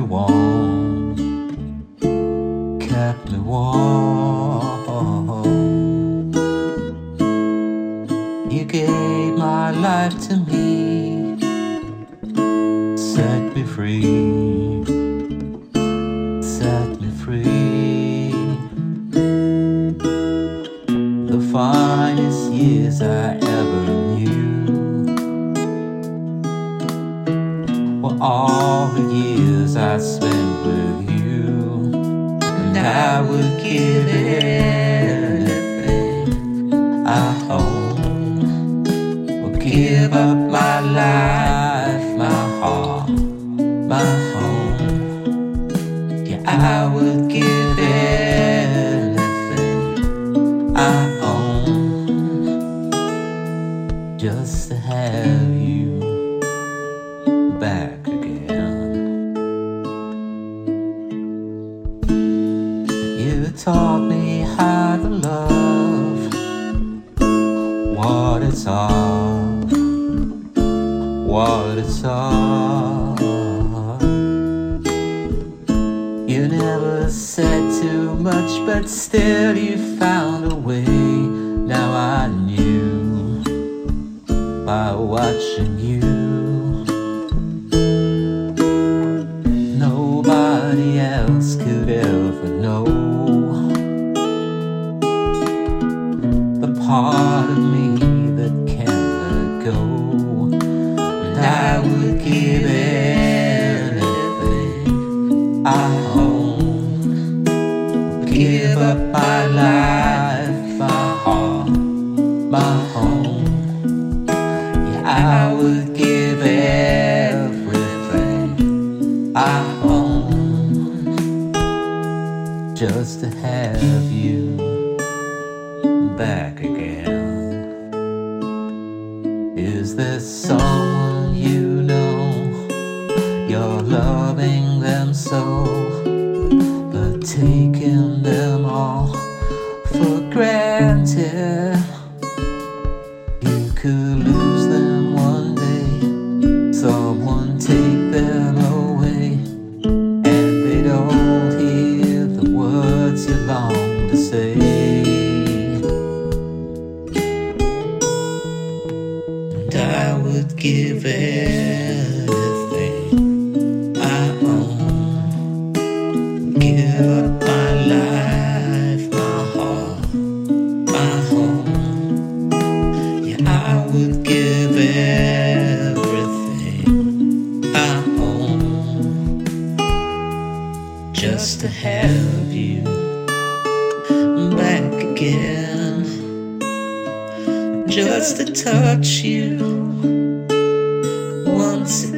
warm, kept me warm. You gave my life to me, set me free, set me free. The finest years I ever knew were all the years I spent with you, and I would give anything I own, would give up my life, my heart, my home. Yeah, I would give anything I own just to have you back again. You taught me how to love, what it's all, what it's all. You never said too much, but still you found a way. Now I knew by watching you. Nobody else could ever know the part of me that can't let go. And I would give anything I own, give up my life, my heart, my home. Yeah, I would give everything I own just to have you back again. Is there someone you know, you're loving them so, but taking them all for granted? You could lose them one day, someone take them away, and they don't hear the words you long to say. And I would give everything I own, give up my life, my heart, my home. Yeah, I would give everything I own just to have you back again, just to touch you once again.